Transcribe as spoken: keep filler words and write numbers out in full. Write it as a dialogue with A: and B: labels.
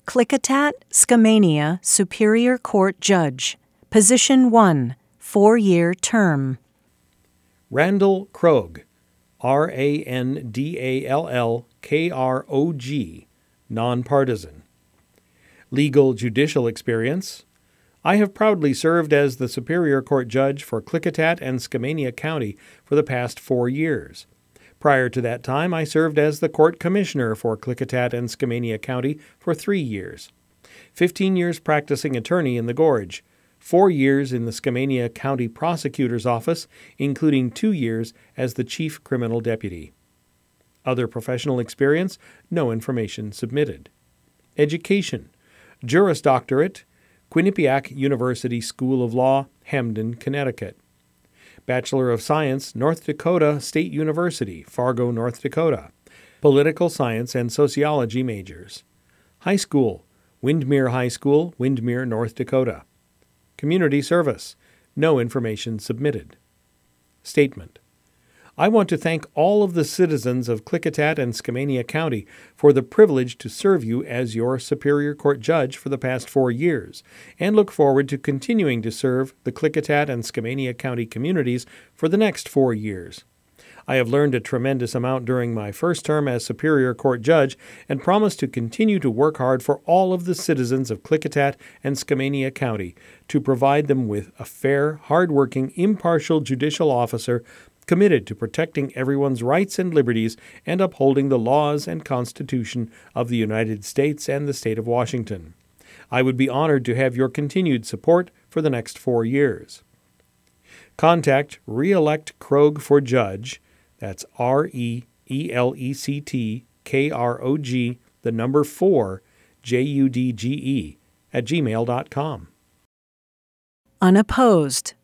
A: Klickitat, Skamania, Superior Court Judge. Position one, four-year term.
B: Randall Krog, R A N D A L L K R O G, nonpartisan. Legal judicial experience. I have proudly served as the Superior Court Judge for Klickitat and Skamania County for the past four years. Prior to that time, I served as the Court Commissioner for Klickitat and Skamania County for three years. Fifteen years practicing attorney in the Gorge. Four years in the Skamania County Prosecutor's Office, including two years as the Chief Criminal Deputy. Other professional experience, no information submitted. Education. Juris Doctorate, Quinnipiac University School of Law, Hamden, Connecticut. Bachelor of Science, North Dakota State University, Fargo, North Dakota. Political Science and Sociology majors. High School, Windermere High School, Windermere, North Dakota. Community Service, no information submitted. Statement. I want to thank all of the citizens of Klickitat and Skamania County for the privilege to serve you as your Superior Court Judge for the past four years, and look forward to continuing to serve the Klickitat and Skamania County communities for the next four years. I have learned a tremendous amount during my first term as Superior Court Judge and promise to continue to work hard for all of the citizens of Klickitat and Skamania County to provide them with a fair, hardworking, impartial judicial officer committed to protecting everyone's rights and liberties and upholding the laws and Constitution of the United States and the state of Washington. I would be honored to have your continued support for the next four years. Contact Re-elect Krog for Judge, that's R E E L E C T K R O G, the number four, J U D G E, at gmail dot com.
A: Unopposed.